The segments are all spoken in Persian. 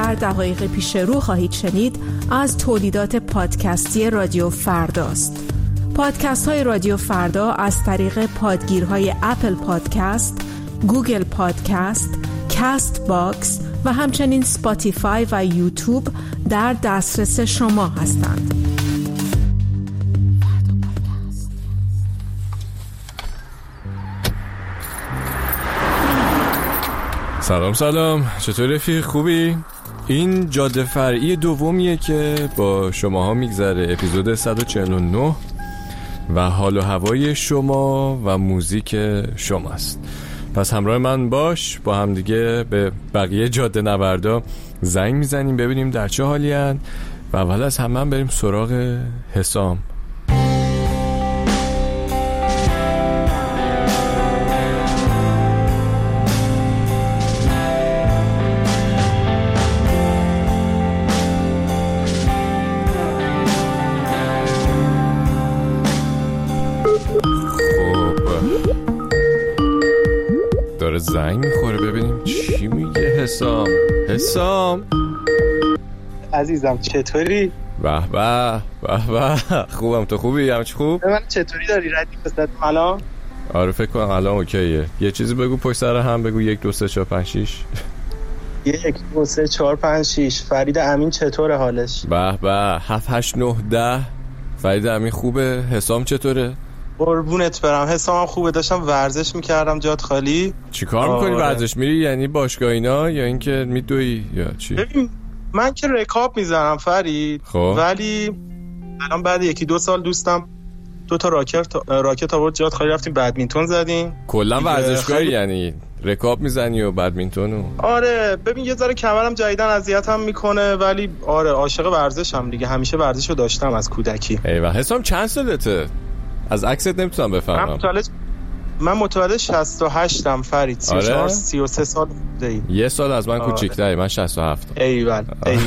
در دقایق پیش رو خواهید شنید از تولیدات پادکستی رادیو فرداست. پادکست های رادیو فردا از طریق پادگیرهای اپل پادکست، گوگل پادکست، کست باکس و همچنین سپاتیفای و یوتیوب در دسترس شما هستند. سلام، چطور رفیق؟ خوبی؟ این جاده فرعی دومیه که با شماها میگذره، اپیزود 149 و حال و هوای شما و موزیک شماست. پس همراه من باش، با هم دیگه به بقیه جاده نوردا زنگ میزنیم ببینیم در چه حالی هن و اول از همه بریم سراغ حسام. زنگ میخوره، ببینیم چی میگه حسام. عزیزم چطوری؟ به به خوبم، تو خوبی؟ همه چی خوب؟ من چطوری داری؟ ردی بسید الان؟ آره فکر کنم الان اوکیه. یه چیزی بگو پشت سر هم بگو. 1 2 3 4 5 6 1 2 3 4 5 6. فرید امین چطوره حالش؟ به 7 8 9 10. فرید امین خوبه. حسام چطوره؟ قربونت برم، حسام خوبه. داشتم ورزش میکردم جات خالی. چی کار میکنی؟ ورزش میری یعنی باشگاه اینا یا اینکه میدوی یا چی؟ ببین من که رکاب میزنم فرید، ولی الان بعد 1-2 سال دوستم 2 تا راکت آورد جات خالی، رفتیم بدمینتون زدیم. کلا ورزشگاهی یعنی رکاب میزنی و بدمینتون؟ آره ببین یه ذره کمرم جدیدن اذیتم میکنه، ولی آره عاشق ورزشم دیگه. همیشه ورزشو داشتم از کودکی. ایوه. حسام چند سالته؟ از عکست نمیتونم بفهمم. من متولد 68م فرید. 33 سال بوده. یه سال از من کوچیک‌تری. من 67. ایول.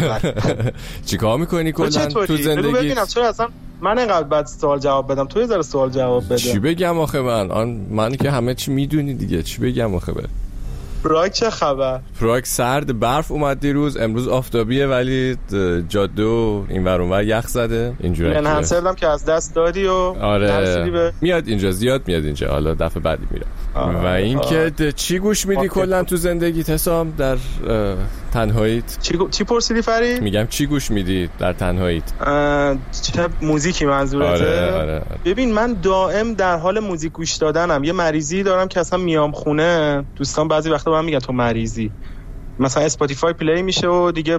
چیکار میکنی کلا تو زندگی؟ ببینم چرا اصلا من اینقدر بد سوال جواب بدم، تو یه ذره سوال جواب بده. چی بگم آخه من که همه چی میدونی دیگه. چی بگم آخه پراگ چه خبر؟ پراگ سرد، برف اومد دیروز، امروز آفتابیه ولی جاده و اینور اونور یخ زده. اینجوریه. من هنسلدم که از دست دادی و آره میاد اینجا، زیاد میاد اینجا. حالا دفعه بعدی میرم. و این که چی گوش میدی کلا تو زندگیت حسام در تنهاییت؟ چی پرسیدی فرید؟ میگم چی گوش میدی در تنهاییت؟ چه موزیکی منظورته؟ آره. ببین من دائم در حال موزیک گوش دادنم. یه مریضی دارم که اصلا میام خونه، دوستان بعضی وقتا به من میگن تو مریضی. مثلا اسپاتیفای پلی میشه و دیگه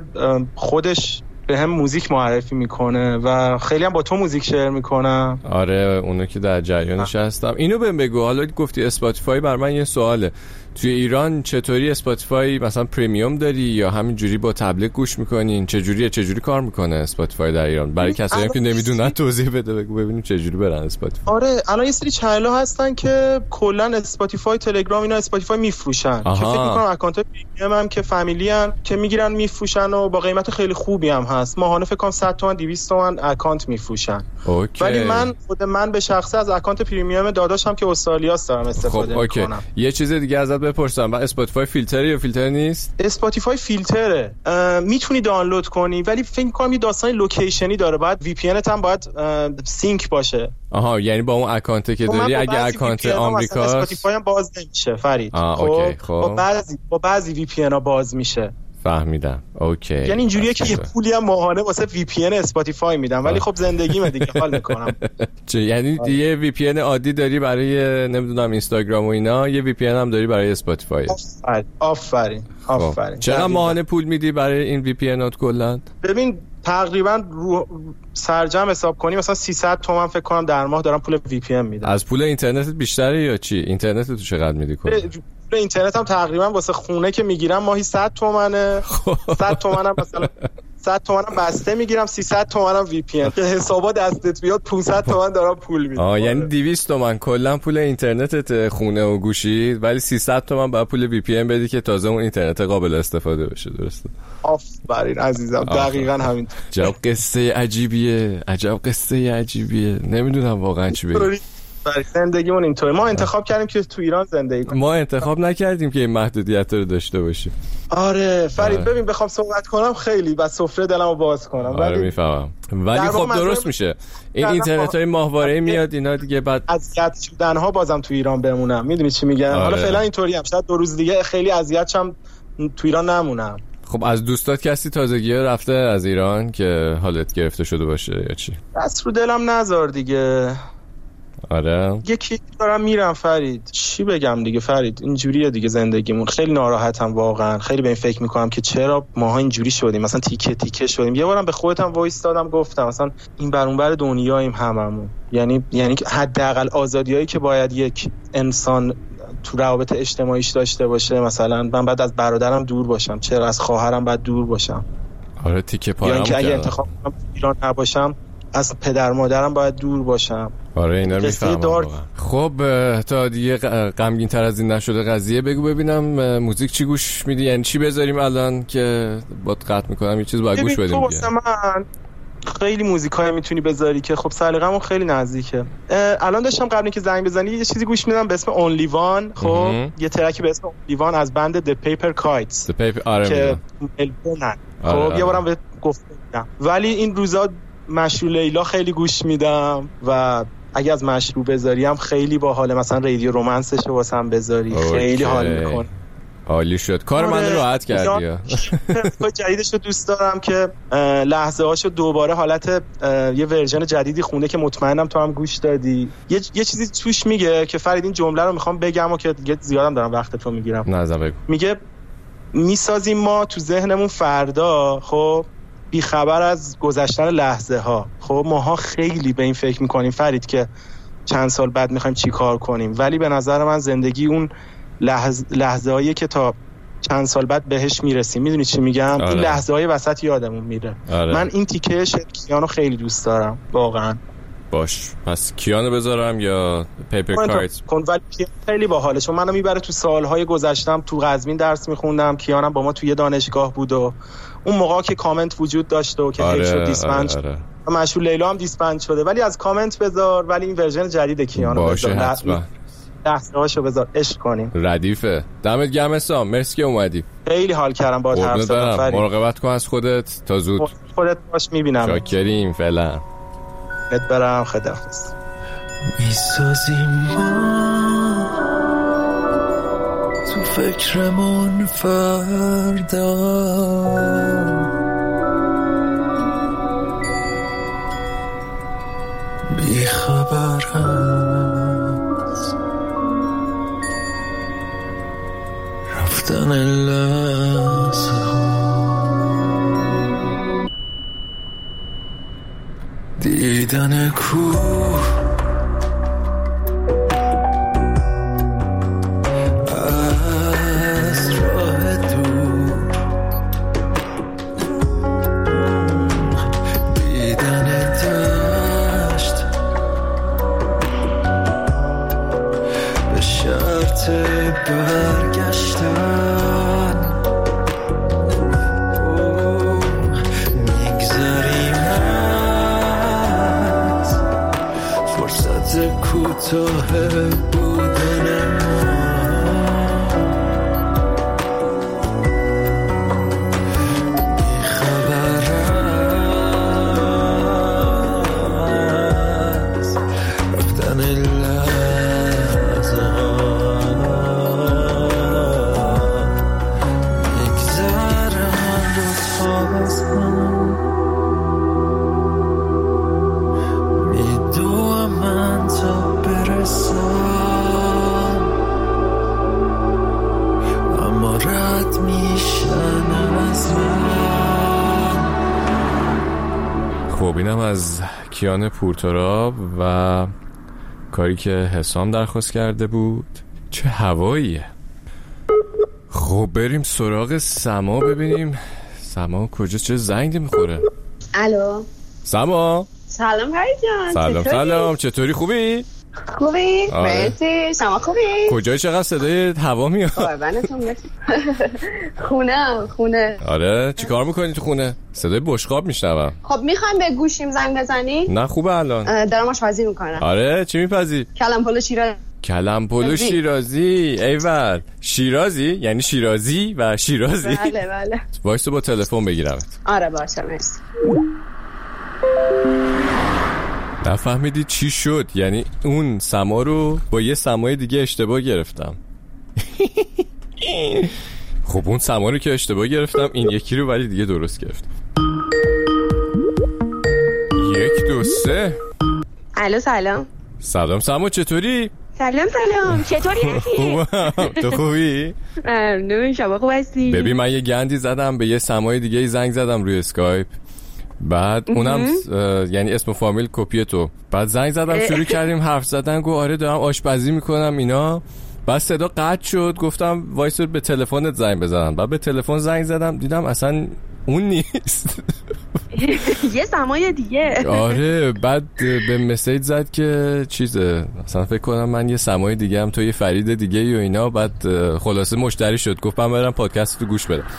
خودش به هم موزیک معرفی میکنه و خیلی هم با تو موزیک شیر میکنم. آره اونو که در جریانش هستم. اینو بهم بگو، حالا گفتی اسپاتیفای، بر من یه سواله. توی ایران چطوری اسپاتیفای مثلا پریمیوم داری یا همین جوری با تبلیغ گوش میکنین؟ چجوری کار میکنه اسپاتیفای در ایران؟ برای کسایی که نمیدونن توضیح بده، بگو ببینیم چجوری برن اسپاتیفای. آره الان یه سری چنل‌ها هستن که کلا اسپاتیفای، تلگرام اینا اسپاتیفای میفروشن که فکر میکنم اکانت پریمیوم هم که فامیلی ان که میگیرن میفروشن و با قیمت خیلی خوبی هم هست. ماهانه فکر کنم 100 تومن 200 تومن اکانت میفروشن. ولی من به شخصه از اکانت پریمیوم داداشم که استرالیاست دارم استفاده میکنم. یه چیز دیگه ازت بپرسم، بعد اسپاتیفای فیلتره یا فیلتر نیست؟ اسپاتیفای فیلتره، میتونی دانلود کنی ولی فکر کنم یه داستان لوکیشنی داره، باید وی پی انت هم باید سینک باشه. آها یعنی با اون اکانت که داری اگه اکانت آمریکا اسپاتیفای هم باز نمیشه فرید. خب با بعضی وی پی ان ها باز میشه. فهمیدم. اوکی. یعنی اینجوریه که یه پولی هم ماهانه واسه وی پی ان اسپاتیفای میدم، ولی خب زندگیمه دیگه، حال میکنم. یعنی یه وی پی ان عادی داری برای نمیدونم اینستاگرام و اینا، یه وی پی ان هم داری برای اسپاتیفای. آفرین. چقدر ماهانه پول میدی برای این وی پی انات کلا؟ ببین تقریبا رو سرجم حساب کنی مثلا 300 تومن فکر کنم در ماه دارم پول وی پی ان میدم. از پول اینترنتت بیشتره یا چی؟ اینترنت تو چقدر میدی کلا؟ اینترنت هم تقریبا واسه خونه که میگیرم ماهی 100 تومنه. 100 تومنم مثلا 100 تومنم بسته میگیرم، 300 تومنم وی پی ان که حسابا دستت بیاد 500 تومن دارم پول میدم. یعنی 200 تومن کلا پول اینترنتت خونه و گوشی، ولی 300 تومن بعد پول وی پی ان بدی که تازه اون اینترنت قابل استفاده بشه. درسته؟ آفرین عزیزم، دقیقاً همین. عجب قصه عجیبیه. نمیدونم واقعا چی بگم. زندگیمون اینطوره. ما انتخاب کردیم که تو ایران زندگی کنیم. ما انتخاب نکردیم که این محدودیت رو داشته باشیم. آره فرید ببین بخوام صحبت کنم خیلی بس سفره دلمو باز کنم. آره میفهمم. ولی خب درست میشه. این اینترنت‌های ماهواره‌ای میاد اینا دیگه بعد اذیت شدن‌ها بازم تو ایران بمونم. میدونی چی میگم؟ حالا فعلا اینطوری ام. شاید 2 روز دیگه خیلی اذیت شم تو ایران نمونم. خب از دوستات کسی تازگی رفته از ایران که حالت گرفته شده باشه یا چی؟ دست رو دلم نذار دیگه. آره یکی دارم میرم فرید. چی بگم دیگه فرید، اینجوریه دیگه زندگیمون. خیلی ناراحتم واقعا. خیلی به این فکر میکنم که چرا ماها اینجوری شدیم، مثلا تیکه تیکه شدیم. یه بارم به خودم وایس دادم گفتم مثلا این بر اون بر دنیاییم هممون. یعنی حداقل آزادیایی که باید یک انسان تو روابط اجتماعیش داشته باشه، مثلا من بعد از برادرم دور باشم، چرا از خواهرم بعد دور باشم؟ آره تیکه پارم. یعنی که اگه انتخاب کنم ایران نباشم از پدر مادرم باید دور باشم. آره اینا رو میفهمم. خب تا دیگه غمگین تر از این نشده قضیه، بگو ببینم موزیک چی گوش میدی؟ یعنی چی بذاریم الان که باد قطع میکنم یه چیز باید گوش بدیم دیگه. من خیلی موزیکای میتونی بذاری که خب سلیقه‌مون خیلی نزدیکه. الان داشتم قبل اینکه زنگ بزنی یه چیزی گوش میدم به اسم Only One. خب یه ترکی به اسم Only One از بند The Paper Kites که ملبورنن. خب یه بارم بهت گفتم. ولی این روزا مشروع لیلا خیلی گوش میدم و اگه از مشروع بذاریم خیلی باحاله. مثلا رادیو رومنسش رو واسم بذاری خیلی حال میکنه. عالی شد. کار من راحت کردی. جدیدش رو دوست دارم که لحظه هاشو دوباره حالت یه ورژن جدیدی خونده که مطمئنم تو هم گوش دادی. یه چیزی توش میگه که فرید این جمله رو میخوام بگم و که دیگه زیادم دارم وقتتو میگیرم. نه بگو. میگه میسازیم ما تو ذهنمون فردا، خب بی خبر از گذشتن لحظه ها. خب ماها خیلی به این فکر میکنیم فرید که چند سال بعد میخوایم چی کار کنیم، ولی به نظر من زندگی اون لحظه هایی که تا چند سال بعد بهش میرسیم. میدونی چی میگم؟ این لحظه های وسط یادمون میره. من این تیکه کیانو خیلی دوست دارم واقعا. باش پس کیانو بذارم یا پیپر کایتس؟ ولی خیلی باحاله چون منو میبره تو سالهای گذشتم. تو قزوین درس میخوندم، کیانم با ما توی دانشگاه بود و اون موقع که کامنت وجود داشت و که هیچ شد دیسپنج. مشهور لیلا هم دیسپنج شده ولی از کامنت بذار. ولی این ورژن جدید کیانو باشه حتما. لحظه‌هاشو بذار عشق کنیم. ردیفه. دمت گرم اسام. مرسی که اومدی. خیلی حال کردم باهات حرف زدم. مراقبت کن از خودت تا زود. خودت باش میبینم. شاکریم فعلا. بهت برم خداحافظ. میسازیم ما تو فکرمون فردا بی خبر از رفتن لحظه ها، دیدن کوه از راه دور، دیدن دشت به شرط برگشتن، میگذاریم از فرصت کوتاه بودن خب اینم از کیان پورتراب و کاری که حسام درخواست کرده بود. چه هواییه. خب بریم سراغ سما ببینیم سما کجا چه زنگ میخوره. الو سما. سلام پری جان. سلام چطوری خوبی؟ خوبی؟ مرسی. شما خوبی؟ کجای چقدر صدای هوا میاد؟ قربانتون. خونه. آره چی کار میکنی تو خونه؟ صدای بشقاب میشنوم. خب میخوایم به گوشیم زنگ بزنی؟ نه خوبه الان. دارم آشپزی میکنم. آره چی میپزی؟ کلم پلو شیرازی. ایول شیرازی یعنی شیرازی و شیرازی. بله. وایسو با تلفن بگیرمت. آره باشه مرسی. نفهمیدی چی شد؟ یعنی اون سما رو با یه سمای دیگه اشتباه گرفتم. خب اون سما رو که اشتباه گرفتم این یکی رو ولی دیگه درست گرفتم. 1 2 3. الو سلام. سلام سما چطوری؟ سلام چطوری هستی؟ تو خوبی؟ ممنون شما خوب هستی؟ ببین من یه گندی زدم به یه سمای دیگه زنگ زدم روی اسکایپ. بعد اونم یعنی اسم و فامیل کپی تو. بعد زنگ زدم شروع کردیم حرف زدن. گفت آره دارم آشپزی میکنم اینا. بعد صدا قطع شد. گفتم وایس به تلفنت زنگ بزنم. بعد به تلفن زنگ زدم دیدم اصلا اون نیست. یه سمای دیگه. آره بعد به مسیج زد که چیزه اصلا فکر کنم من یه سمای دیگه هم تو یه فرید دیگه و اینا. بعد خلاصه مشتری شد. گفت من برم پادکست تو گوش بدم.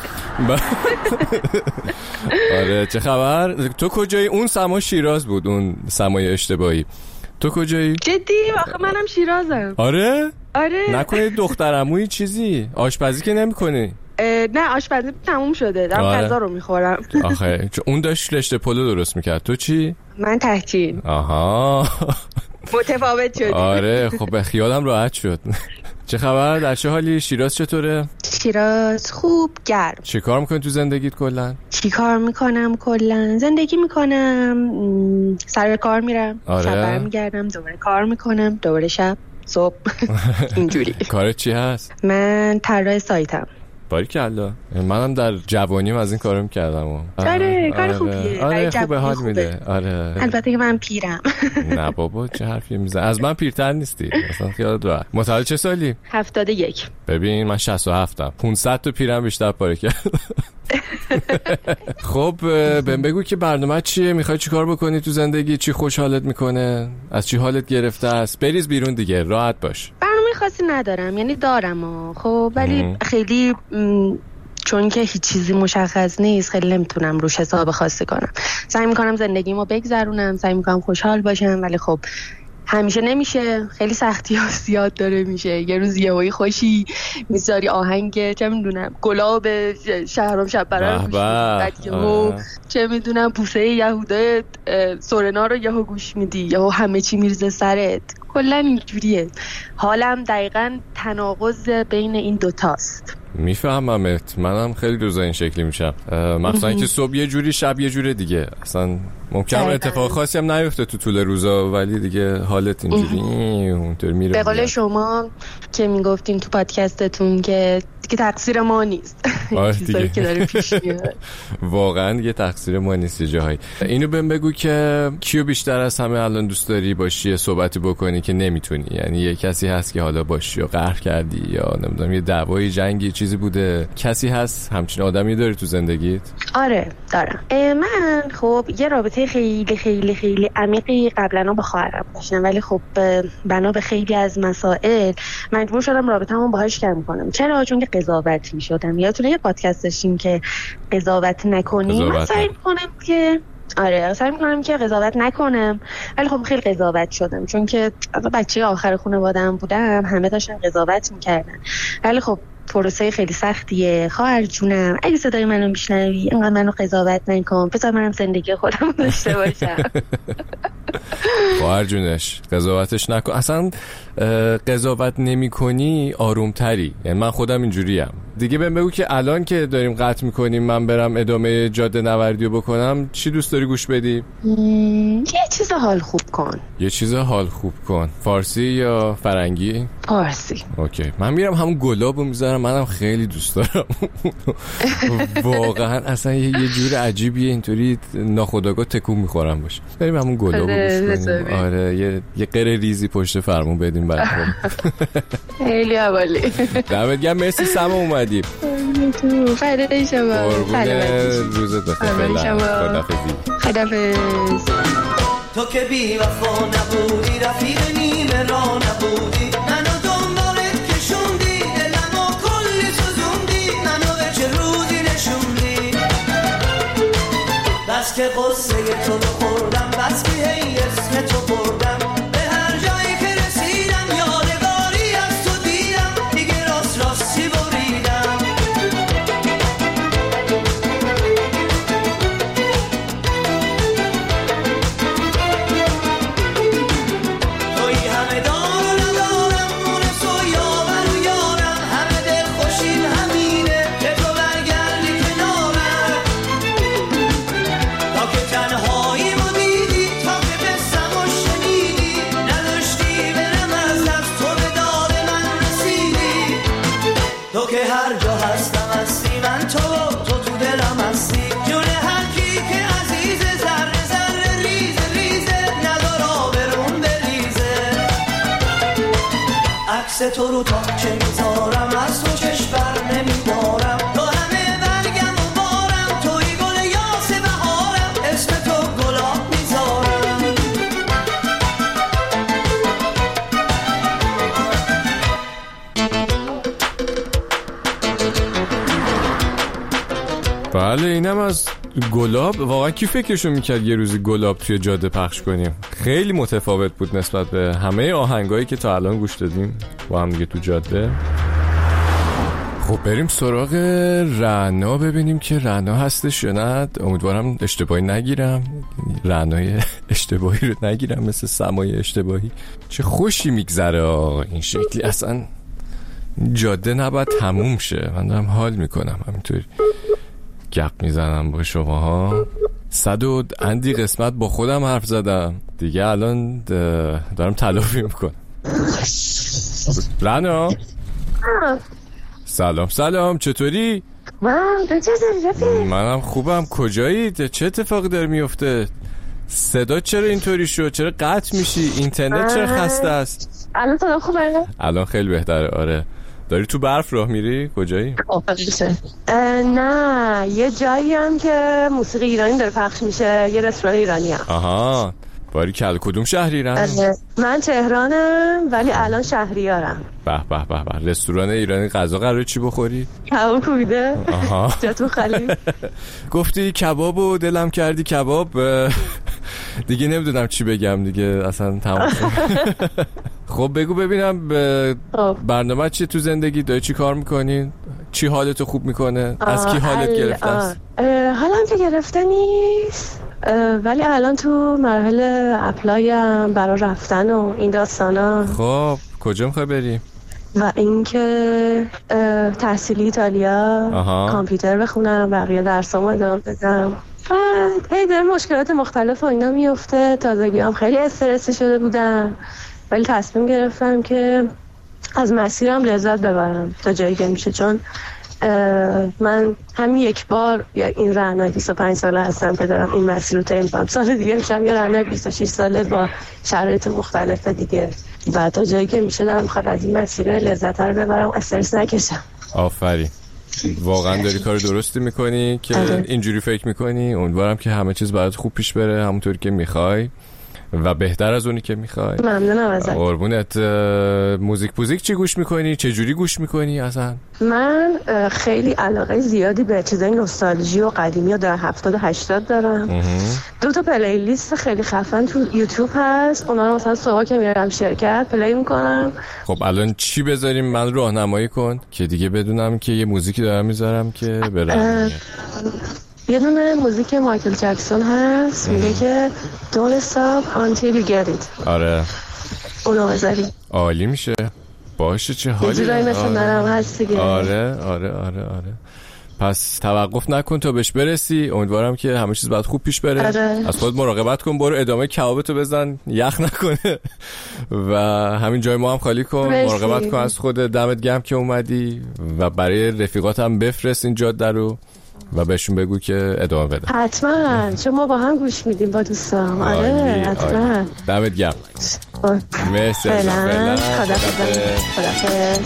آره چه خبر؟ تو کجایی؟ اون سما شیراز بود اون سمای اشتباهی. تو کجایی؟ جدی؟ آخه منم شیرازم. آره؟ نکنه دخترعمویی چیزی آشپزی که نمی‌کنی؟ نه آشپزی تموم شده دارم غذا رو میخورم. آخه اون داشت رشته پلو درست میکرد. تو چی؟ من تحکین. آها متفاوت شد. آره خب به خیالم راحت شد. چه خبر؟ در چه حالی؟ شیراز چطوره؟ شیراز خوب گرم. چی کار میکنی تو زندگیت کلا؟ چی کار میکنم کلا؟ زندگی میکنم، سر کار میرم، شب برمیگردم، دوباره کار میکنم، دوباره شب صبح. اینجوری. کارت چی هست؟ من طراح سایتم. باریکالله. منم در جوانیم از این کارو می‌کردم. آره کار خوبیه. آره خوبه حال میده. آره البته که من پیرم. نه بابا چه حرفی میزنی؟ از من پیرتر نیستی. اصلا خیالت راحت. متولد چه سالی؟ 71. ببین من 67م. 500 تا پیرم بیشتر پاره کرد. خب بهم بگو که برنامه چیه؟ میخوای چیکار بکنی تو زندگی؟ چی خوشحالت میکنه؟ از چی حالت گرفته است؟ بریز بیرون دیگه، راحت باش. خاصی ندارم، یعنی دارم خب ولی خیلی چون که هیچ چیزی مشخص نیست خیلی نمیتونم روش حساب خاصی کنم. سعی میکنم زندگیمو بگذرونم، سعی میکنم خوشحال باشم، ولی خب همیشه نمیشه، خیلی سختی ها زیاد داره میشه. یه روز یهویی خوشی میذاری آهنگ چه میدونم گلاب شهرام شب برام بعد یهو چه میدونم پوسه یهودا سورنا رو یهو گوش میدی، یهو همه چی میرزه سرت. کلا اینجوریه حالم، دقیقاً تناقض بین این دوتاست. میفهممت، منم خیلی روزا این شکلی میشم، مخصوصا که صبح یه جوری شب یه جوری دیگه. اصلا ممکنه اتفاق خاصی هم نیفته تو طول روزا ولی دیگه حالت اینجوری اونطور میره. به قول شما که میگفتین تو پادکستتون که دیگه تقصیر ما نیست. چیزایی که داره پیش میاد واقعا دیگه تقصیر ما نیست. جاهایی اینو بهم بگو که کیو بیشتر از همه الان دوست داری باشی صحبتی بکنی که نمیتونی؟ یعنی یه کسی هست که حالا باشی یا قهر کردی یا نمیدونم یه دعوای جنگی چیزی بوده، کسی هست همچین آدمی داری تو زندگیت؟ آره دارم. من خب یه رابطه خیلی خیلی خیلی عمیقی قبلا با خواهرم داشتم ولی خب بنا به خیلی از مسائل مجبور شدم رابطه‌مو باهاش کم کنم. چرا؟ چون که قضاوت می‌شدم. یادتونه یه پادکست داشتیم که قضاوت نکنیم. من سعی می‌کنم که قضاوت نکنم ولی خب خیلی قضاوت شدم چون که بچه آخر خانواده‌ام بودم، همه داشتن قضاوت می‌کردن ولی خب پروسه خیلی سختیه. خواهر جونم اگه صدای منو میشنوی اینقدر منو قضاوت نکن، بذار منم زندگی خودم داشته باشم. خواهر جونش قضاوتش نکن. اصلا قضاوت نمی کنی آرومتری. یعنی من خودم اینجوریم دیگه. بهم بگو که الان که داریم قطع میکنیم من برم ادامه جاده نوردیو بکنم، چی دوست داری گوش بدی؟ یه چیز حال خوب کن. یه چیز حال خوب کن. فارسی یا فرنگی؟ فارسی. اوکی. من میرم همون گلابو میذارم، منم خیلی دوست دارم. واقعا اصلا یه جور عجیبیه اینطوری ناخودآگاه تکون میخورم باشه. بریم همون گلابو گوش کنیم. آره یه قره ریزی پشت فرمون بدیم برای خیلی عالی. دمت گرم. مرسی سما اومدی. خیلی شما. روزت بخیر. خدافظ. تو که بی وفا نبودی رفیق نیمه را نبودی، منو دنبالت کشوندی، دلمو کلی سوزوندی، منو به چه روزی نشوندی. بس که قصه تو رو خوردم، بس که هی اسم تو بردم، به هر جایی که رسیدم یادگاری از تو دیدم، دیگه راست راستی بریدم. توی همه دار و ندارم، مونس و یاور و یارم، همه دل خوشیم همینه که تو برگردی کنارم. تا که تنهایی مو دیدی، تا که بستم و شنیدی، نداشتی برم از دست، تو به داد من رسیدی. تو که هر جا هستم هستی، من تو تو دلم هستی، جون هر کی که عزیزه، ذره ذره ریزه ریزه، ندار آبرون بریزه. عکس تو رو تا چه میذارم، از تو چشم بر نمیدارم، تو همه برگم و بارم، توی گل یاس بهارم، اسم تو گلاب میذارم. بله اینم از گلاب. واقعا کی فکرشو میکرد یه روزی گلاب توی جاده پخش کنیم؟ خیلی متفاوت بود نسبت به همه آهنگایی که تا الان گوش دادیم با هم دیگه تو جاده. خب بریم سراغ رعنا، ببینیم که رعنا هستش یا نه. امیدوارم اشتباهی نگیرم، رعنای اشتباهی رو نگیرم مثل سمای اشتباهی. چه خوشی میگذره این شکلی، اصلا جاده نباید تموم شه. من دارم حال میکنم همینطوری گپ میزنم با شما ها. 100 و اندی قسمت با خودم حرف زدم دیگه، الان دارم تلافی میکنم. رعنا سلام چطوری؟ منم خوبم. کجایی؟ چه اتفاقی داره میفته؟ صدا چرا اینطوری شد؟ چرا قطع میشی؟ اینترنت چرا خسته است؟ الان صدا خوبه؟ الان خیلی بهتره. آره داری تو برف راه میری؟ کجایی؟ نه یه جایی هم که موسیقی ایرانی داره پخش میشه، یه رستوران ایرانی هم. آها باریکلا. کدوم شهری رن؟ من تهرانم ولی الان شهریارم. به به به به. رستوران ایرانی غذا قراره چی بخوری؟ کباب کوبیده. آها جاتو خالی. گفتی کباب و دلم کردی کباب. دیگه نمیدونم چی بگم دیگه، اصلا تمام. خب بگو ببینم برنامه چیه تو زندگی؟ داری چی کار میکنی؟ چی حالتو خوب میکنه؟ از کی حالت گرفته است؟ حالم که گرفته نیست ولی الان تو مرحله اپلایم برای رفتن و این داستانا. خب کجا میخوای بری؟ و اینکه تحصیلی ایتالیا، کامپیوتر بخونم، بقیه درسامو ادامه بدم. بعد در مشکلات مختلف و اینا میفته. تازگی هم خیلی استرس شده بودم ولی تصمیم گرفتم که از مسیرم لذت ببرم تا جایی که میشه، چون من همین یک بار یا این رعنای 25 ساله هستم که دارم این مسیر رو طی کنم. سال دیگه میشم یا رعنای 26 ساله با شرایط مختلف دیگه، و تا جایی که میشه دارم میخواد از این مسیر لذت رو ببرم، استرس نکشم. آفرین، واقعا داری کار درستی میکنی که اینجوری فکر میکنی. امیدوارم که همه چیز برات خوب پیش بره همونطوری که میخوای و بهتر از اونی که میخوای. ممنونم ازت. قربونت. موزیک چی گوش میکنی؟ چه جوری گوش میکنی اصلا؟ من خیلی علاقه زیادی به چیزای نوستالژی و قدیمی و در 70 و 80 دارم. 2 تا پلیلیست خیلی خفن تو یوتیوب هست، اونا رو مثلا صبح که میرم شرکت پلی میکنم. خب الان چی بذاریم؟ من راهنمایی کن که دیگه بدونم که یه موزیکی دارم میذارم که برم. یه دونه موزیک مایکل جکسون هست میگه که Don't stop until you get it. آره اونو بذاری عالی میشه. باشه چه حالی. یه جورایی مثل منم هست دیگه. آره. پس توقف نکن تا بهش برسی. امیدوارم که همه چیز باید خوب پیش بره. از خود مراقبت کن، برو ادامه کبابتو بزن یخ نکنه و همین جای ما هم خالی کن. مراقبت کن از خودت. دمت گرم که اومدی و برای رفیقاتم بفرست این جاده رو و بهشون بگو که ادامه بده. حتما، چون ما با هم گوش میدیم با دوستام. آره حتما. دمت گرم. مرسی. فعلا خدافظ.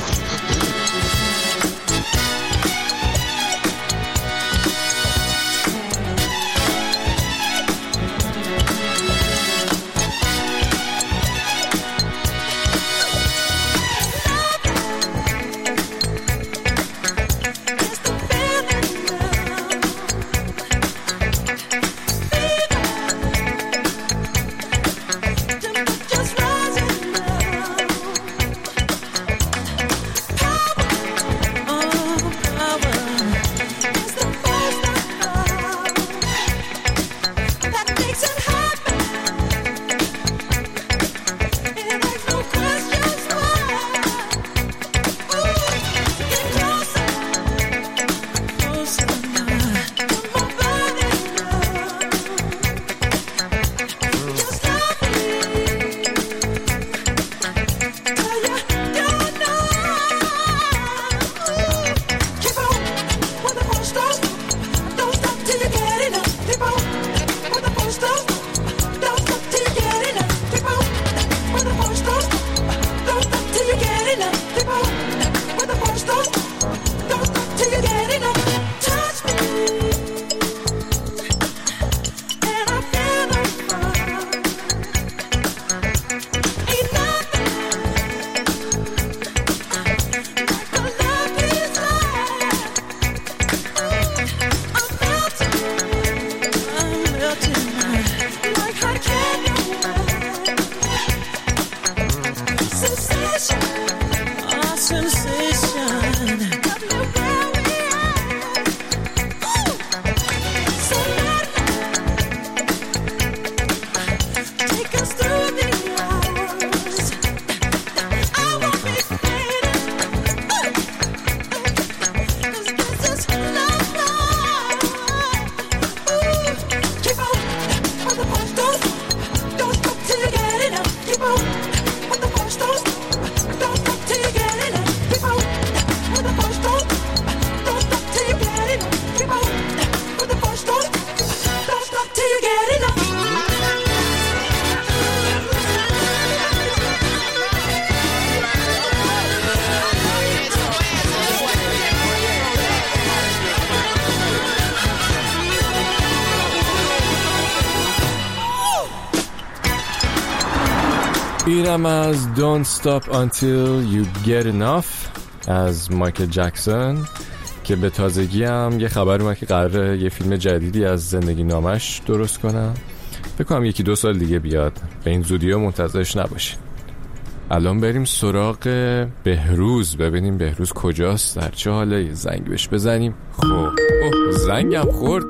اینم از Don't Stop Until You Get Enough از مایکل جکسون که به تازگی هم یه خبر اومد که قراره یه فیلم جدیدی از زندگی نامش درست کنم. فکر کنم 1-2 سال دیگه بیاد، به این زودی ها منتظرش نباشین. الان بریم سراغ بهروز، ببینیم بهروز کجاست، در چه حاله. زنگ بهش بزنیم. خب زنگم خورد.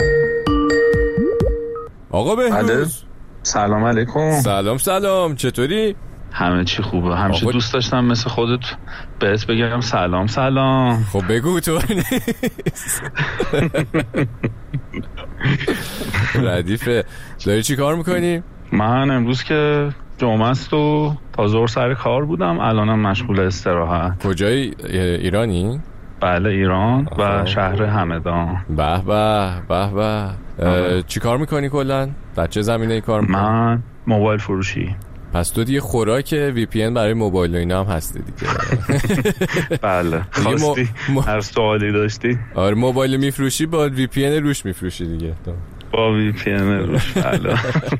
آقا بهروز. سلام علیکم. سلام چطوری؟ همه چی خوبه. همیشه دوست داشتم مثل خودت بهت بگم سلام. خب بگو تو نیست. ردیفه. داری چی کار میکنی؟ من امروز که جمعه است و تا ظهر سر کار بودم، الانم مشغول استراحت. کجایی؟ ایرانی؟ بله ایران و شهر همدان. به چی کار میکنی کلن؟ در چه زمینه کار میکنی؟ من موبایل فروشی. پس تو دیگه خوراک VPN برای موبایل و اینا هم هستی دیگه. بله خواستی هر سوالی داشتی. آره موبایل میفروشی با VPN روش میفروشی دیگه. با VPN روش بله.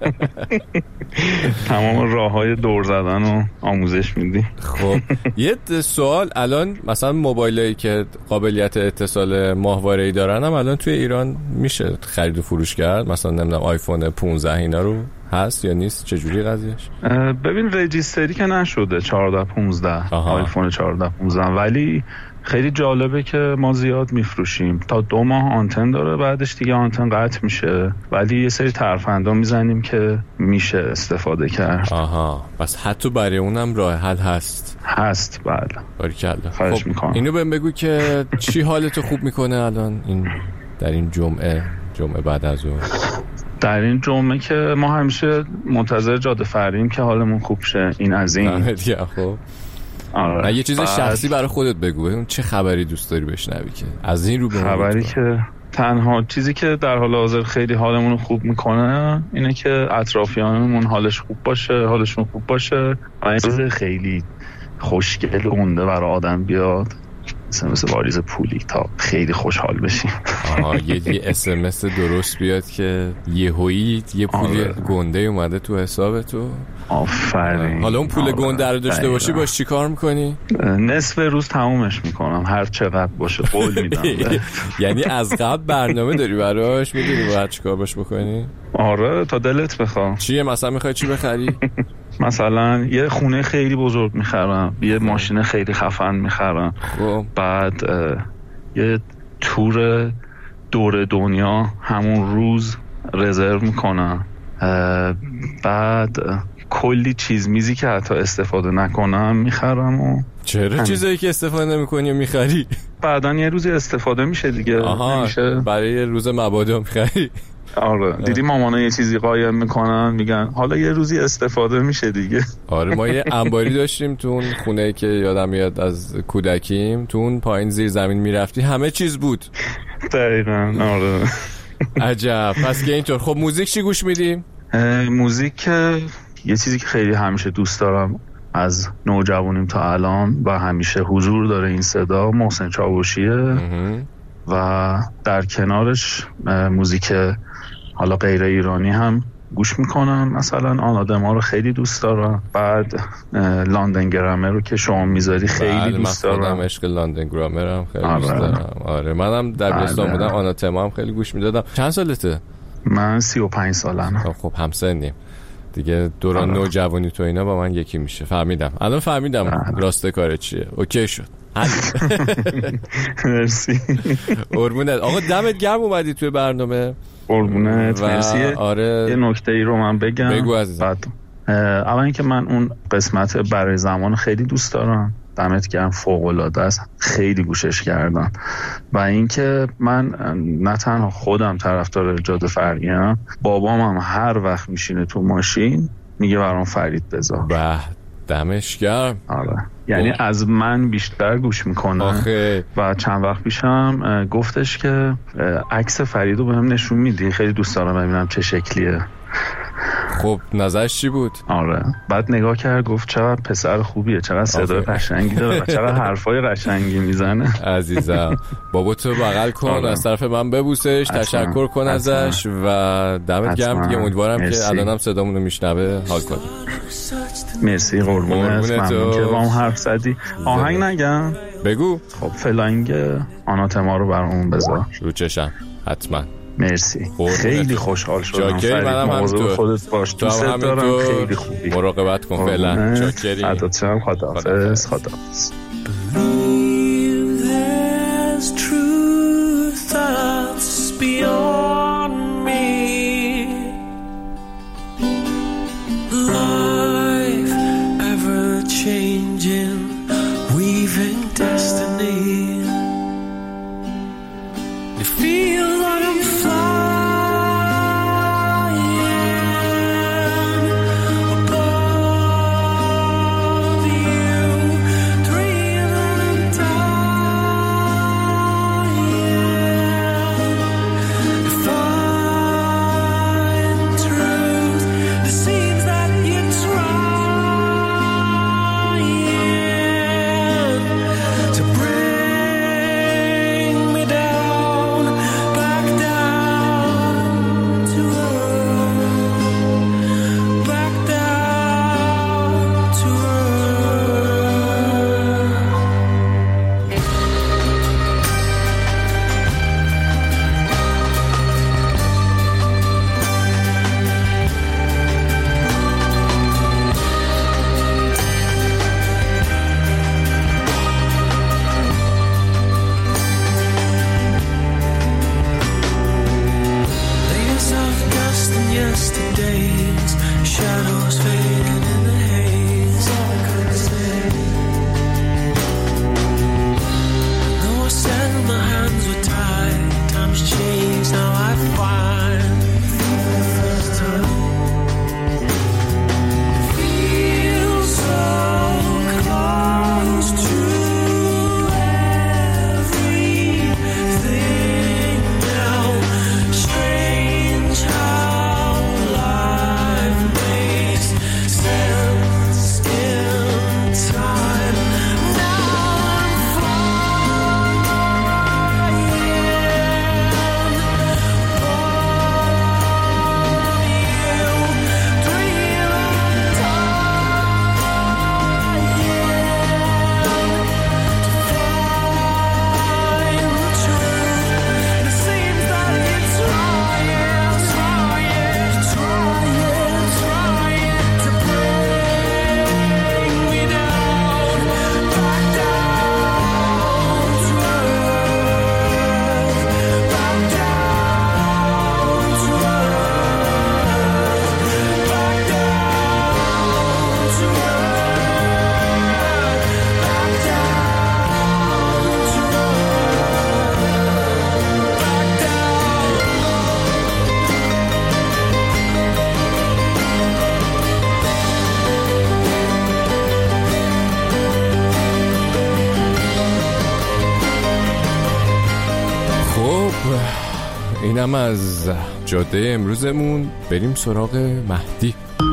تمام راههای دور زدن رو آموزش میدی. خب یه سوال، الان مثلا موبایلایی که قابلیت اتصال ماهواره‌ای دارن هم الان توی ایران میشه خرید و فروش کرد؟ مثلا نمیدونم آیفون 15 اینا رو هست یا نیست؟ چجوری قضیهش؟ ببین رجیستری که نشده 14-15 آیفون 14-15، ولی خیلی جالبه که ما زیاد میفروشیم. تا 2 ماه آنتن داره، بعدش دیگه آنتن قطع میشه، ولی یه سری ترفندا میزنیم که میشه استفاده کرد. پس حتی برای اونم راه حل هست. بله باریکلا. خواهش میکنم. اینو بهم بگو که چی حالتو خوب میکنه الان این در این جمعه بعد از اون؟ در این جمعه که ما همیشه منتظر جاده فریم که حالمون خوب شه. این از این خب آره. یه چیز شخصی برای خودت بگو، چه خبری دوست داری بشنوی که از این رو به خبری که تنها چیزی که در حال حاضر خیلی حالمون رو خوب میکنه اینه که اطرافیانمون حالشون خوب باشه و این چیز خیلی خوشگل و گنده برای آدم بیاد، مثل واریز پولی، تا خیلی خوشحال بشیم. یه SMS درست بیاد که یهویی یه پول گنده اومده تو حسابتو. آفرین. حالا اون پول گنده رو داشته باشی باش چی کار میکنی؟ نصف روز تمومش میکنم، هر چقدر باشه قول میدم. یعنی از قبل برنامه داری براش، میدونی باید چی کار باش بکنی؟ آره تا دلت بخواه. چیه مثلا میخوای چی بخری؟ مثلا یه خونه خیلی بزرگ میخرم، یه ماشین خیلی خفن میخرم، بعد یه تور دور دنیا همون روز رزرو میکنم، بعد کلی چیز میزی که حتی استفاده نکنم میخرم. و چرا چیزایی که استفاده نمیکنی و میخری؟ بعداً یه روزی استفاده میشه دیگه. برای روز مبادا میخری. آره دیدی مامانا یه چیزی قایم میکنن میگن حالا یه روزی استفاده میشه دیگه. آره ما یه انباری داشتیم تو اون خونه که یادم میاد از کودکیم، تو اون پایین زیر زمین میرفتی همه چیز بود. دقیقاً آره. عجب. پس که اینطور. خب موزیک چی گوش میدیم؟ موزیک یه چیزی که خیلی همیشه دوست دارم از نوجوانیم تا الان و همیشه حضور داره این صدا، محسن چاوشیه و در کنارش موزیک حالا غیر ایرانی هم گوش میکنم. مثلا آنادما رو خیلی دوست دارم، بعد لندن گرامر رو که شما میذاری خیلی دوست دارم. من عشق لندن گرامر هم خیلی دوست دارم. آره منم دبیرستان بودم آناتما هم خیلی گوش میدادم. چند سالته؟ من 35 سالم. خب همسنیم دیگه، دوران نوجوانی تو اینا با من یکی میشه. فهمیدم الان فهمیدم راسته کار چیه. اوکی شد. مرسی. قربونت آقا، دمت گرم اومدی توی برنامه. قربونت مرسی. آره یه نکته ای رو من بگم. بگو عزیزم. اول اینکه من اون قسمت برای زمان خیلی دوست دارم، دمت گرم، فوق العاده است، خیلی گوشش کردم. و اینکه من نه تنها خودم طرفدار جاده فرعیم، بابام هم هر وقت میشینه تو ماشین میگه برام فرید بذار. به دمش گرم. آره یعنی از من بیشتر گوش میکنه. و چند وقت پیشم گفتش که عکس فریدو بهم نشون میدی، خیلی دوست دارم ببینم چه شکلیه. خب نظرش چی بود؟ آره بعد نگاه کرد گفت چقدر پسر خوبیه، چقدر صدای قشنگی داره و چقدر حرفای قشنگی میزنه. عزیزم بابا تو بغل کن، از طرف من ببوسش، تشکر کن ازش و دمت گرم دیگه. امیدوارم که الانم صدامونو میشنوه حال کنه. مرسی قربونت، ممنون که با هم حرف زدی. آهنگ نگم؟ بگو. خب فلاینگ آناتما رو برامون بذار. رو چشم حتما. مرسی، خیلی خوشحال شدم. چاکری، منم همینطور. خودت باش، دوست دارم، خیلی خوبی. مراقبت کن فعلا. چاکری. عداتم. خداحافظ. خداحافظ. اینم از جاده امروزمون. بریم سراغ مهدی.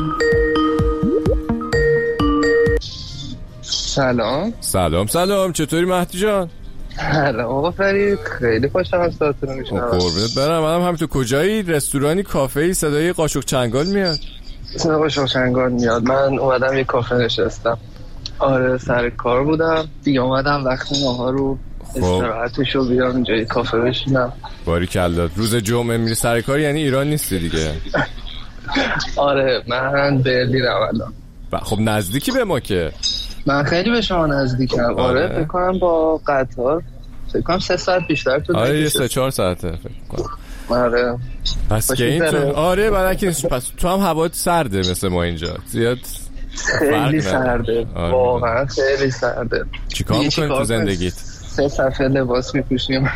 سلام. چطوری مهدی جان؟ سلام آقا فرید، خیلی خوشم از صداتون رو میشنوم. قربونت برم. منم همینطور. کجایی؟ رستورانی، کافه‌ای؟ صدای قاشق چنگال میاد. صدای قاشق چنگال میاد. من اومدم یه کافه نشستم. آره سر کار بودم دیگه، اومدم وقت نهار رو استراحتشو بیام اینجا یه کافه بشینم. باریکلا. روز جمعه میری سر کار، یعنی ایران نیستی دیگه؟ آره من برلینم الان. خب نزدیکی به ما که. من خیلی به شما نزدیکم. آره فکر کنم با قطار فکر کنم 3 ساعت بیشتر طول می‌کشه. آره یه 3-4 ساعته فکر کنم. آره پس که این تو آره بعد که پس تو هم هوا سرده مثل ما اینجا زیاد. خیلی سرده واقعا خیلی سرده. چیکار می‌کنی تو زندگیت؟ 3 صفحه لباس میپوشیم.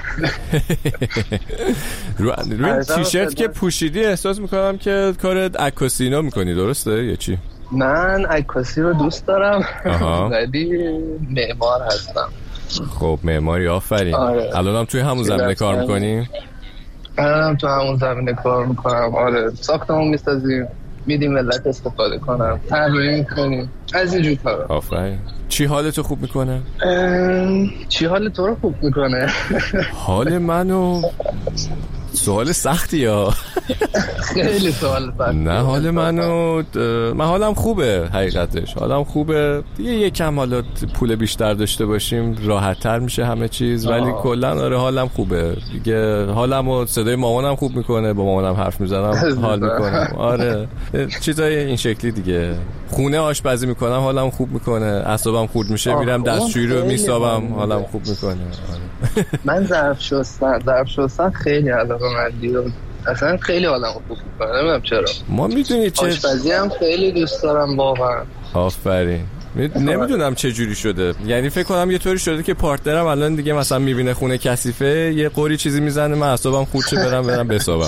روی تیشرت که پوشیدی احساس میکنم که کار عکاسینا میکنی، درسته یا چی؟ من عکاسی رو دوست دارم ولی معمار هستم. خب معماری، آفرین. آره. الانم توی همون زمینه کار میکنی؟ الانم تو همون زمینه کار میکنم. آره ساختمون میسازیم، میدیم ملت استفاده کنم، طراحی میکنیم، از اینجور کارا. آفرین. چی حالتو خوب میکنه؟ چی حال تو رو خوب میکنه؟ حال منو سوال سختی ها. خیلی سوال سخت. نه حال من حالم خوبه، حقیقتش حالم خوبه دیگه. یکم حالا پول بیشتر داشته باشیم راحت تر میشه همه چیز، ولی کلا آره حالم خوبه دیگه. حالمو صدای مامانم خوب میکنه، با مامانم حرف میزنم حال میکنم. آره چیزای این شکلی دیگه. خونه آشپزی میکنم حالم خوب میکنه، اعصابم خورد میشه میرم دستشویی رو میسابم حالم خوب میکنه. آره. من ظرف شستن خیلی علاقه‌مندی و اصلا خیلی حالم خوب میکنه. نمیدونم چرا. ما میدونی چه آشپزی هم خیلی دوست دارم واقعا. آفرین. نمیدونم چه جوری شده، یعنی فکر کنم یه طوری شده که پارتنرم الان دیگه مثلا میبینه خونه کثیفه یه قوری چیزی میزنه من اعصابم خورد شه برم بسابم.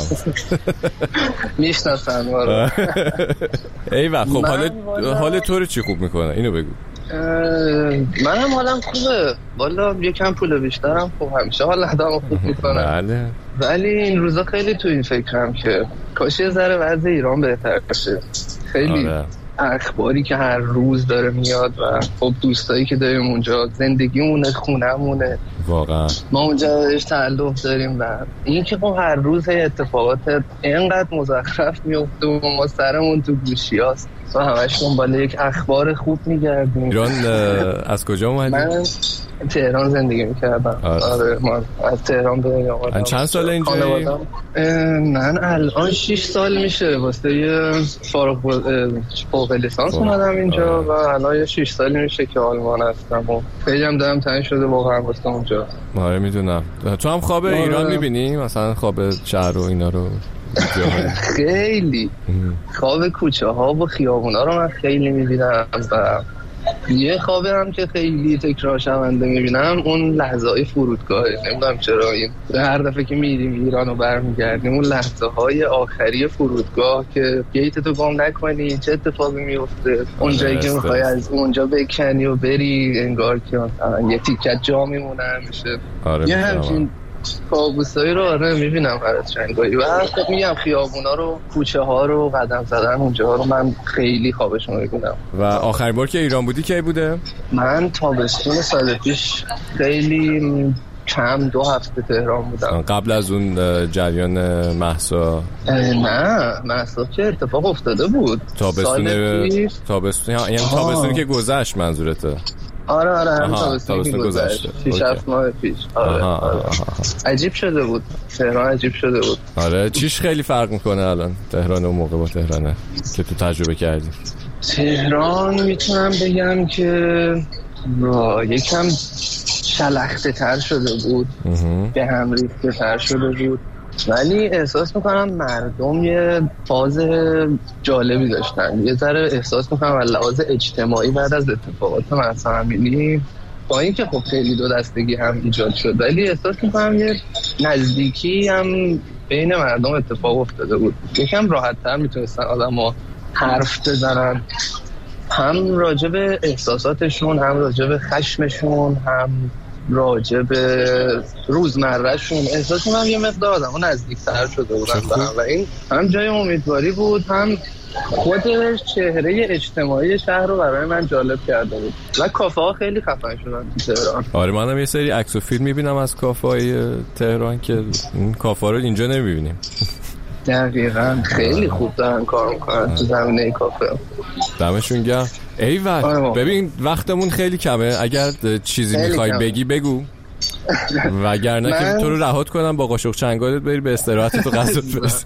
میشناسن ما رو. ایول. خب حال تو رو چی خوب میکنه اینو بگو. منم حالم خوبه والا، یکم پول بیشترم خب همیشه حال آدمو خوب میکنه. بله. ولی این روزا خیلی تو این فکرم که کاش یه ذره وضع ایران بهتر بشه. خیلی آره. اخباری که هر روز داره میاد و خب دوستایی که داریم اونجا، زندگیمونه، خونمونه، واقعا ما اونجا بهش تعلق داریم و این که خب هر روز اتفاقات اینقدر مزخرف میفته و ما سرمون تو گوشی هاست و همش دنبال یک اخبار خوب میگردیم. ایران از کجا اومدی؟ من تهران زندگی میکردم. آره من از تهران به اومدم. چند سال اینجایی؟ من الان 6 سال میشه واسه فوق لیسانس اومدم اینجا و الان 6 سال میشه که آلمان هستم و خیلی هم دارم تنگ شده واقعا واسه اونجا. آره میدونم. تو هم خواب ایران میبینی؟ مثلا خواب شهر و اینا رو؟ خیلی خواب کوچه ها و خیابون ها رو من خیلی میبینم و یه خوابه هم که خیلی تکرار شونده میبینم اون لحظه های فرودگاهه. نمیدونم چرا این هر دفعه که میریم ایران و برمیگردیم اون لحظه های آخری فرودگاه که گیت تو گم نکنی چه اتفاقی میفته، اونجایی که میخوای از اونجا بکنی و بری انگار که مثلا یه تیکت جا میمونه میشه. آره یه همچین کابوسایی رو آره میبینم هر چنگایی و خب میگم خیابونا رو، کوچه ها رو، قدم زدن اونجا رو من خیلی خوابشون میبینم. و آخرین بار که ایران بودی کی بوده؟ من تابستون سال پیش خیلی کم 2 هفته تهران بودم. قبل از اون جریان مهسا؟ نه مهسا که اتفاق افتاده بود تابستونی که گذشت منظورته؟ آره همین تابستون گذشت 6-7 ماه پیش. آره. عجیب شده بود تهران، عجیب شده بود. آره چیش خیلی فرق میکنه الان تهران اون موقع با تهرانه که تو تجربه کردی؟ تهران میتونم بگم که یکم شلخته تر شده بود، به هم ریخته تر شده بود، ولی احساس میکنم مردم یه فاز جالبی داشتن. یه ذره احساس میکنم از لحاظ اجتماعی بعد از اتفاقات مهسا امینی با این که خب خیلی دو دستگی هم ایجاد شد ولی احساس میکنم یه نزدیکی هم بین مردم اتفاق افتاده بود. یکم راحت تر میتونستن آدم ها حرف بزنن، هم راجع به احساساتشون، هم راجع به خشمشون، هم راجع به روزمرهشون. احساس کنم یه مقدار آدم ها نزدیک‌تر شده بودن و این هم جای امیدواری بود، هم خودش چهره اجتماعی شهر رو برای من جالب کرده بود و کافه ها خیلی خفن شدن تو تهران. آره منم یه سری عکس و فیلم میبینم از کافه های تهران که این کافه رو اینجا نمیبینیم. دقیقاً خیلی خوب دارن کار میکنن تو زمینه کافه. دمشون گرم. ایول ببین وقتمون خیلی کمه، اگر چیزی میخوای بگی بگو وگرنه که تو رو رهات کنم با قاشق چنگالت بری به استراحت تو غذات برسی.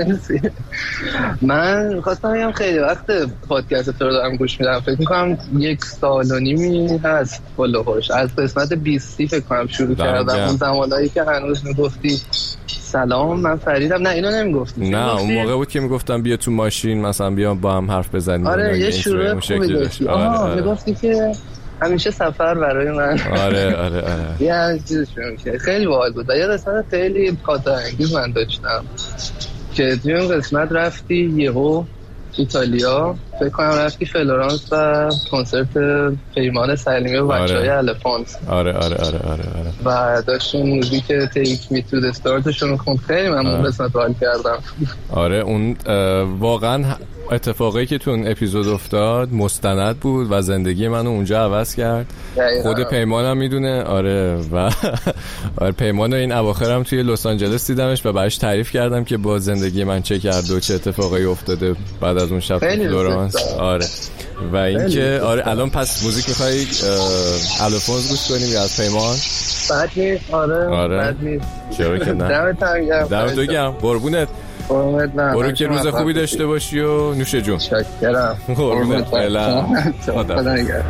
من خواستم بگم خیلی وقت پادکست تو رو دارم گوش میدم، فکر میکنم 1.5 سال هست بلوهاش، از قسمت 20 فکر کنم شروع کردم. اون زمانایی که هنوز میگفتی سلام من فریدم، نه اینو نمیگفتی؟ نه اون موقع بود که میگفتم بیا تو ماشین مثلا بیا با هم حرف بزنیم. آره یه شروع خوبی داشتی. میگفتی که همیشه سفر برای من. آره یه چیزی میشه خیلی باحال بود. یه قسمت خیلی خاطر انگیز من داشتم که توی اون قسمت رفتی یهو ایتالیا، فکر کنم رفتی فلورانس و کنسرت پیمان سلیمی و بچه‌های الفانس. آره و داشتون موزیک تیک می تو دستارتشون خوند. خیلی من اون قسمت حال کردم. آره اون واقعا اتفاقی که تو اون اپیزود افتاد مستند بود و زندگی منو اونجا عوض کرد. خود پیمانم میدونه. آره و آره پیمان این اواخرم توی لس آنجلس دیدمش و براش تعریف کردم که با زندگی من چه کرد و چه اتفاقی افتاده بعد از اون شب فلورانس. آره و این که آره الان پس موزیک میخوایی الوفونز گوش کنیم یا از پیمان؟ بعد نیست. آره بعد نیست. چرا که نه. دمت گرم. قربونت. برو که روز خوبی داشته باشی و نوش جون. شکرم. قربونت. فعلا. خدا نگهدار.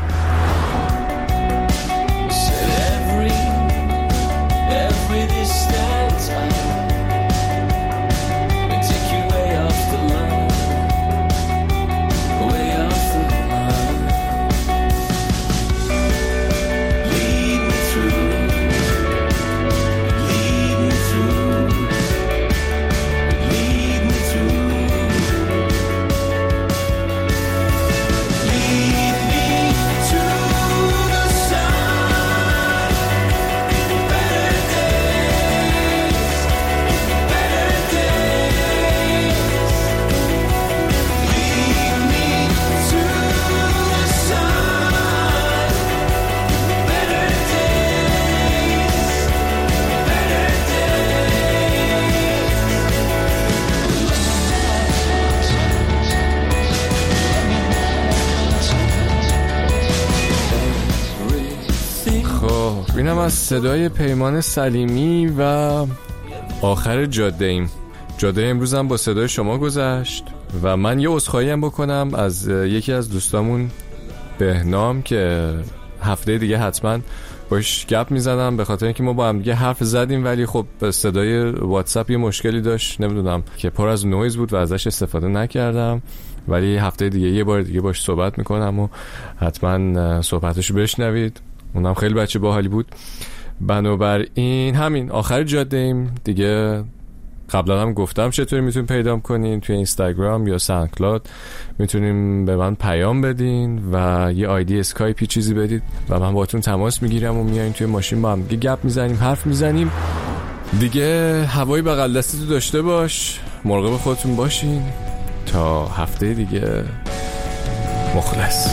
اینم از صدای پیمان سلیمی و آخر جاده ایم. جاده امروز هم با صدای شما گذشت و من یه عذرخواهی هم بکنم از یکی از دوستامون بهنام که هفته دیگه حتما باش گپ میزنم به خاطر اینکه ما با هم دیگه حرف زدیم ولی خب صدای واتساپ یه مشکلی داشت نمیدونم که پر از نویز بود و ازش استفاده نکردم ولی هفته دیگه یه بار دیگه باش صحبت میکنم و حتما صحبتشو بشنوید. اونم خیلی بچه باحالی بود. بنابراین همین آخر جاده ایم دیگه. قبلا هم گفتم چطوری میتونین پیدام کنین توی اینستاگرام یا ساندکلاود. میتونین به من پیام بدین و یه آیدی اسکایپی چیزی بدید و من باهاتون تماس میگیرم و میایم توی ماشین با هم دیگه گپ میزنیم حرف میزنیم دیگه. هوای بغل دستی تو داشته باش. مراقب خودتون باشین تا هفته دیگه. مخلص.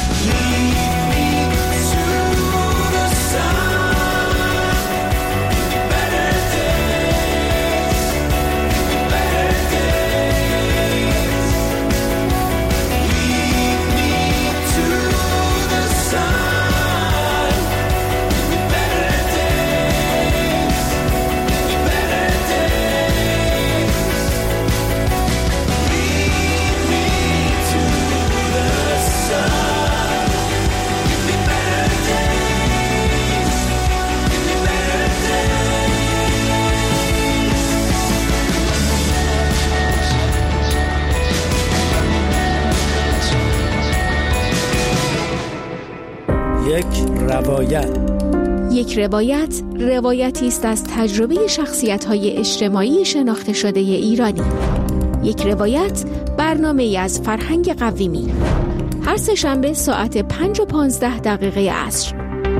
یک روایت روایتی است از تجربه شخصیت‌های اجتماعی شناخته شده ایرانی. یک روایت برنامه‌ای از فرهنگ قویمی. هر سه‌شنبه ساعت 5:15 عصر.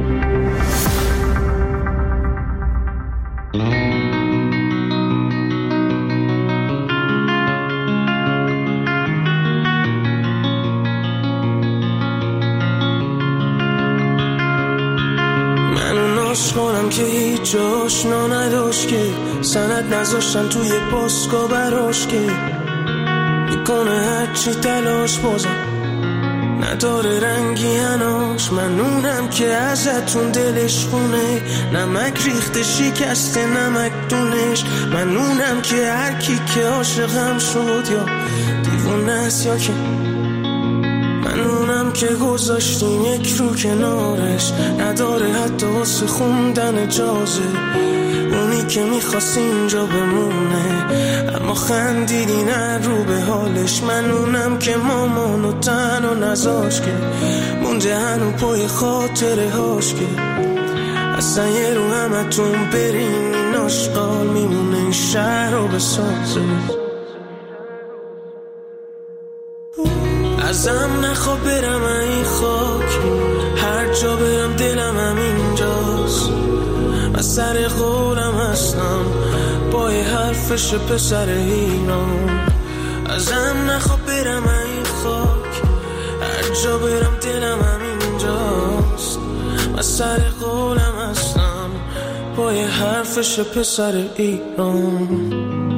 کنم که هیچ آشنا نداشت که سند نذاشتن توی پاسکا براش که میکنه هرچی تلاش بازم نداره رنگی هناش. من اونم که ازتون دلش خونه نمک ریخته شکسته نمک دونش. من اونم که هر کی که عاشقم شد یا دیوونه است یا که من اونم که گذاشتیم یک رو کنارش نداره حتی واسه خوندن اجازه. اونی که میخواست اینجا بمونه اما خندیدی نه رو به حالش. من اونم که مامانو تنها نذاش که مونده هنو پای خاطره هاش که اصلا یه رو همتون برین این آشقال میمونه این شهر رو بسازه. ازم نخوا برم این خاک هر جا برم دلم همینجاست. من سر قولم هستم با یه حرفش پسر ایران. ازم نخوا برم جا برم دلم همینجاست. من سر قولم هستم با یه حرفش پسر ایران.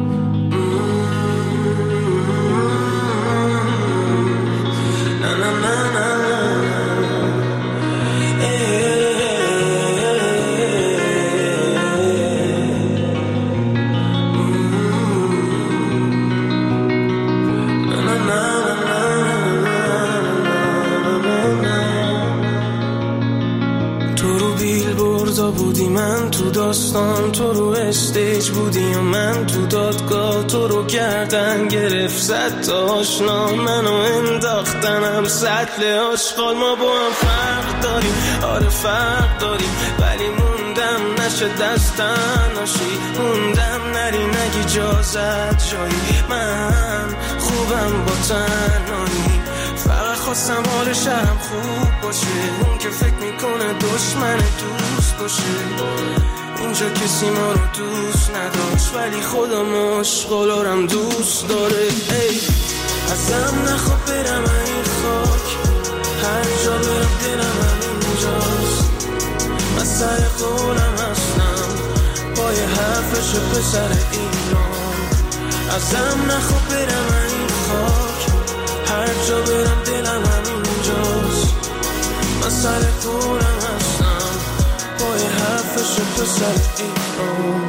بودی من تو داستان، تو رو استیج بودی و من تو دادگاه. تو رو گردن گرفت صد تا آشنا، منو انداختنم سطل آشغال. ما با هم فرق داریم، آره فرق داریم، ولی موندم نشه دستن ناشی. موندم نری نگی جازت جایی، من خوبم با تنهایی. فقط خواستم حال شهرم خوب باشه، اون که فکر میکنه دشمن دوست باشه. اینجا کسی ما رو دوست نداشت، ولی خدا مشغولارم دوست داره. ای ازم نخواب برم این خاک، هر جا برم دلم همینجاست. من سر قولم هستم با یه حرفش پسر ایران. ازم نخواب برم این خاک، هر جا برم دلم همینجاست. من سر قولم هستم با یه حرفش پسر ایران.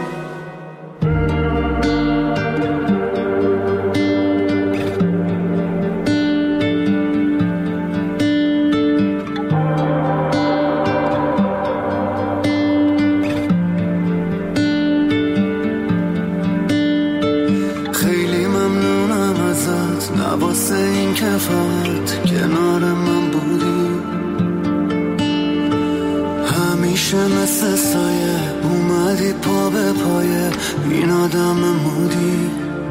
خیلی ممنونم ازت، نواسه این که فقط کنار من بودی. همیشه مثل سایه اومدی پا به پایه این آدم مودی.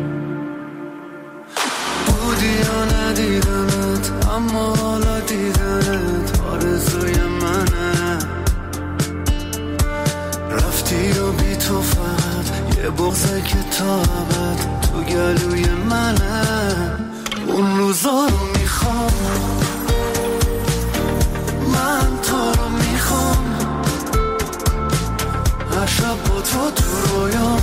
بودی یا ندیدمت، اما حالا دیدنت آرزوی منه. رفتی و بی تو فقط یه بغضه که تا ابد تو گلوی منه. اون روزا رو میخوام، من تو رو میخوام، هر شب با تو رویام،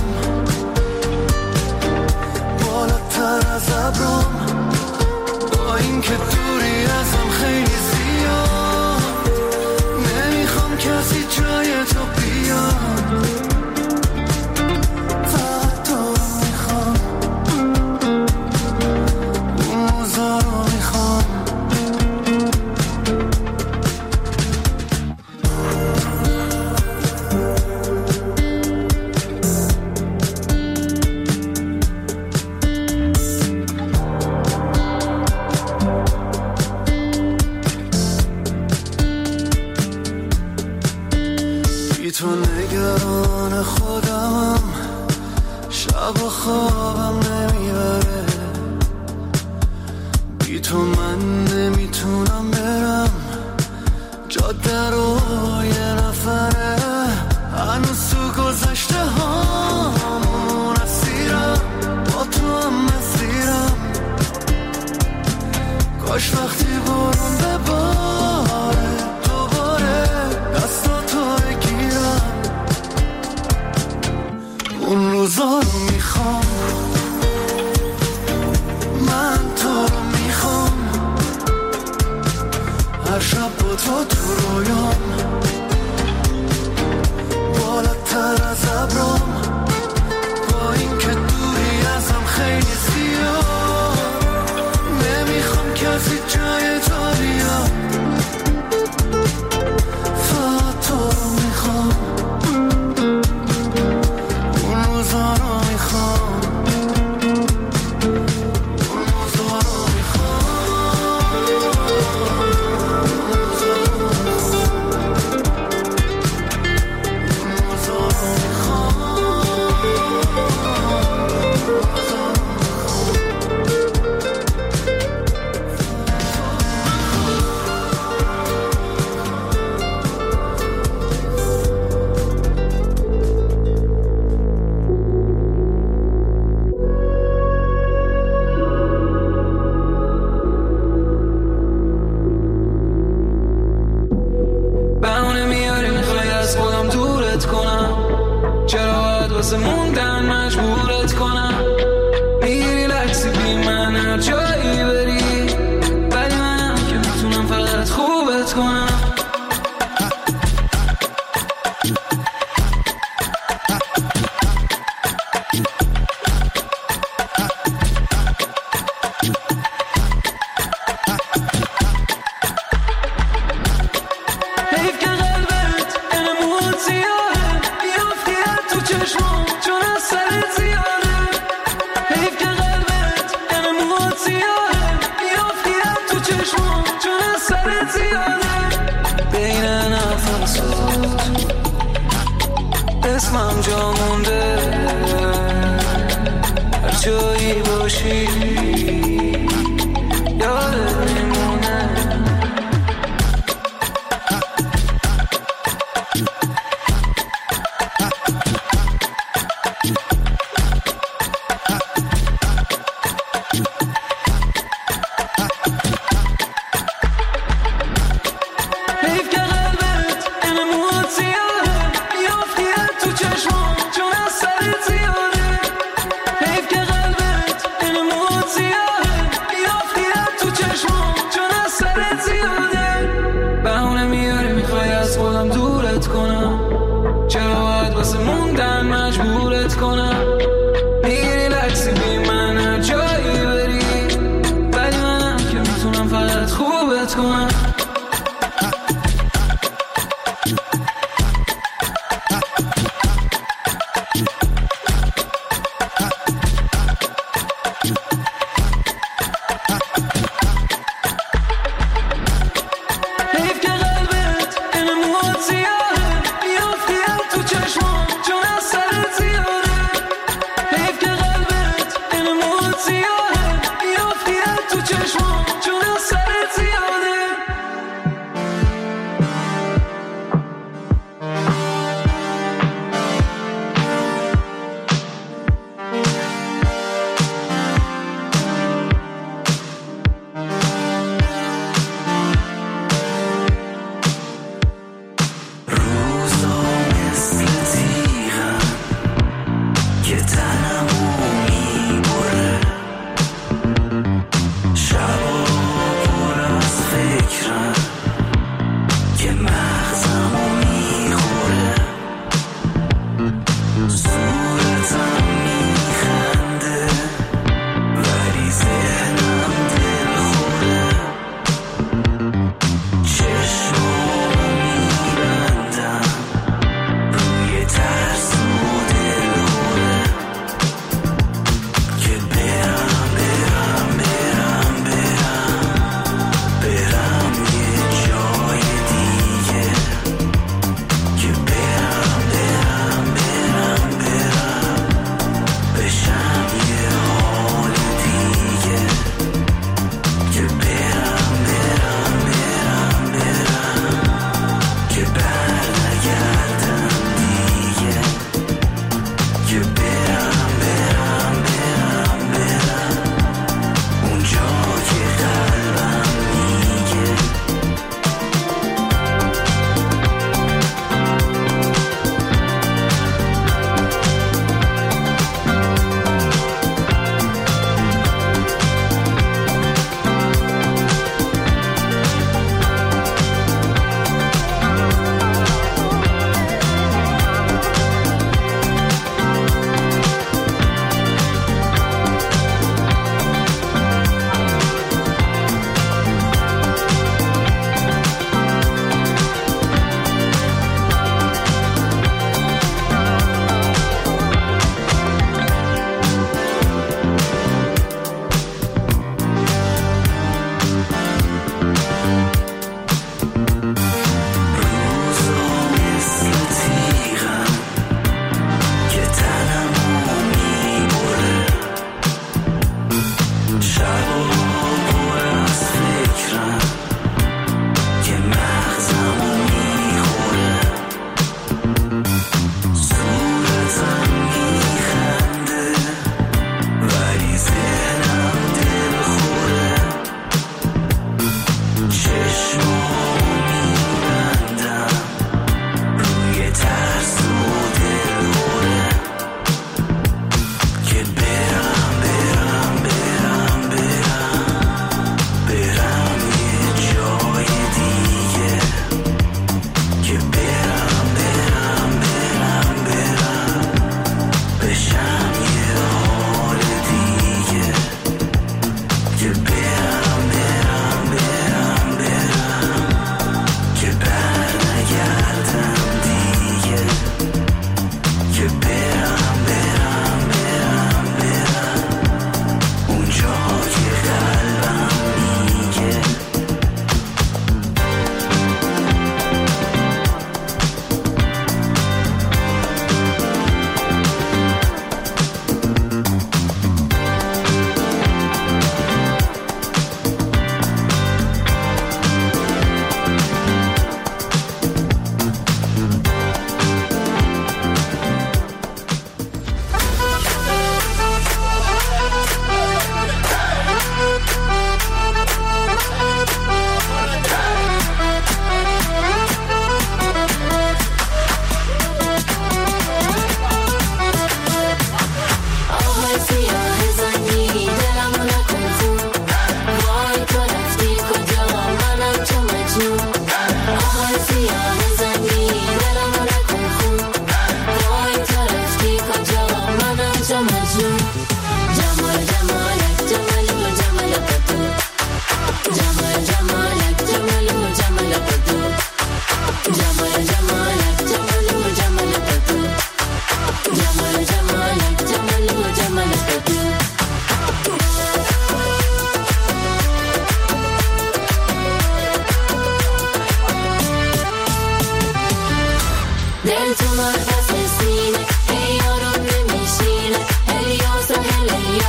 بالاتر از ابرام. با این که دوری ازم خیلی زیاد، نمیخوام کسی جای تو بیاد. تو نگران خودمم، شب و خوابم نمیبره. بی تو من نمیتونم برم، جاده رو یه نفره. هنوز تو گذشته هامون اسیرم، با تو هم مسیرم. کاش وقتی برون بباره دوباره دستاتو بگیرم. اون روزا رو میخوام، من تو رو میخوام، هر شب با تو رویام، بالاتر از ابرام. با این که دوری ازم خیلی زیاد، نمیخوام کسی جای تو بیاد. فقط تو رو میخوام، اون روزا رو میخوام، اون روزا رو میخوام. واسه موندن مجبورت کنم، میگیری لکسی بی من هر جایی بری، ولی منم که میتونم فقط خوبت کنم. اسمم جا مونده هر جایی باشی یادت میمونه.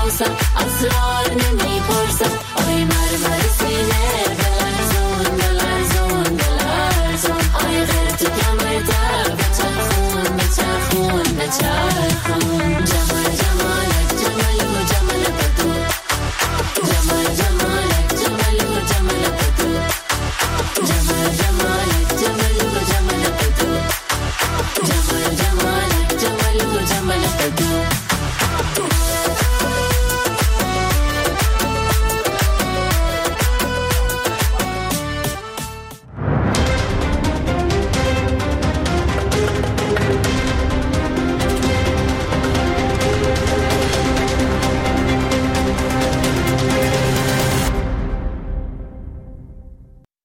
میشناسم اسرار نمیپرسم